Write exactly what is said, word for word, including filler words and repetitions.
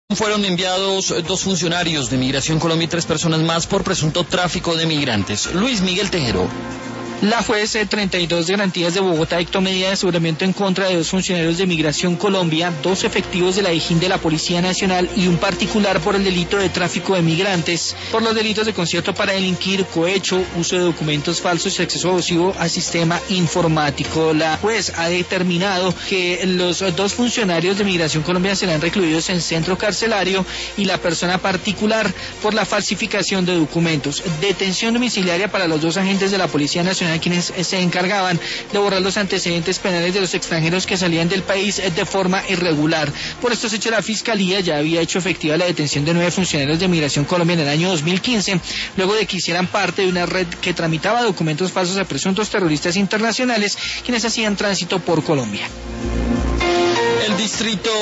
Fueron enviados dos funcionarios de Migración Colombia y tres personas más por presunto tráfico de migrantes. Luis Miguel Tejero. La juez treinta y dos de Garantías de Bogotá dictó medida de aseguramiento en contra de dos funcionarios de Migración Colombia, dos efectivos de la Dijín de la Policía Nacional y un particular por el delito de tráfico de migrantes, por los delitos de concierto para delinquir, cohecho, uso de documentos falsos y acceso abusivo al sistema informático. La juez ha determinado que los dos funcionarios de Migración Colombia serán recluidos en centro carcelario y la persona particular por la falsificación de documentos. Detención domiciliaria para los dos agentes de la Policía Nacional, quienes se encargaban de borrar los antecedentes penales de los extranjeros que salían del país de forma irregular. Por estos hechos, la Fiscalía ya había hecho efectiva la detención de nueve funcionarios de Migración Colombia en el año dos mil quince, luego de que hicieran parte de una red que tramitaba documentos falsos a presuntos terroristas internacionales, quienes hacían tránsito por Colombia. El distrito